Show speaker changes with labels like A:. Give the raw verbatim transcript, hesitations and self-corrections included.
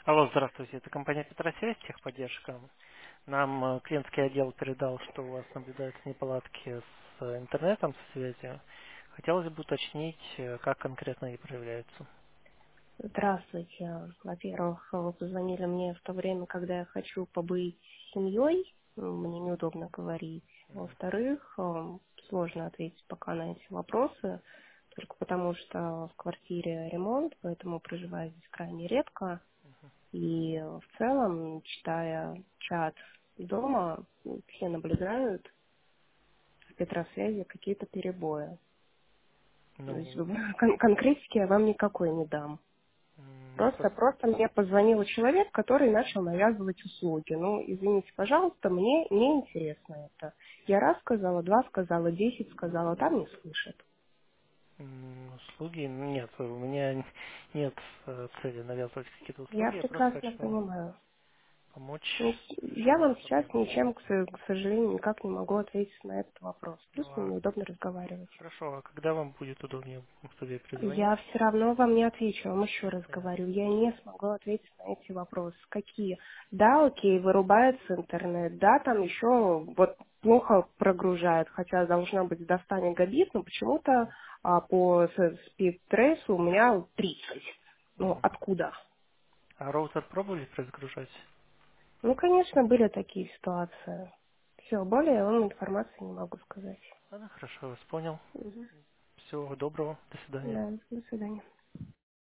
A: Алло, здравствуйте. Это компания Петросвязь, техподдержка. Нам э, клиентский отдел передал, что у вас наблюдаются неполадки с э, интернетом, с связью. Хотелось бы уточнить, э, как конкретно они проявляются.
B: Здравствуйте. Во-первых, вы позвонили мне в то время, когда я хочу побыть с семьей. Ну, Мне неудобно говорить. Во-вторых, э, сложно ответить пока на эти вопросы, только потому что в квартире ремонт, поэтому проживаю здесь крайне редко. И э, в целом, читая чат дома, все наблюдают в Петросвязи какие-то перебои. То есть
A: Ну,
B: кон- конкретики я вам никакой не дам.
A: м, ну,
B: Просто,
A: пос-
B: просто мне позвонил человек, который начал навязывать услуги. Ну, извините, пожалуйста, мне не интересно это. Я раз сказала, два сказала, десять сказала, там не слышат.
A: м, услуги нет. У меня нет э, цели навязывать какие-то
B: Я
A: услуги. Я просто
B: прекрасно
A: хочу
B: понимаю.
A: помочь
B: Ну,
A: с
B: я
A: решением
B: вам сейчас
A: проблемы.
B: ничем, к со- к сожалению, никак не могу ответить на этот вопрос.
A: Ну,
B: Плюс мне
A: а
B: неудобно разговаривать.
A: хорошо, а когда вам будет удобнее, чтобы я перезвонил?
B: Я все равно вам не отвечу, вам еще раз
A: Понятно.
B: говорю, я не смогу ответить на эти вопросы. Какие? Да, окей, вырубается интернет, да, там еще вот плохо прогружает, хотя должна быть до ста мегабит, но почему-то а, по спид-трейсу у меня тридцать. Ну,
A: Мгм.
B: откуда?
A: А роутер пробовали разгружать?
B: Ну, конечно, были такие ситуации. Все, более я вам информации не могу сказать.
A: Ладно, хорошо, я вас понял.
B: Мгм.
A: Всего доброго, до свидания.
B: Да, до свидания.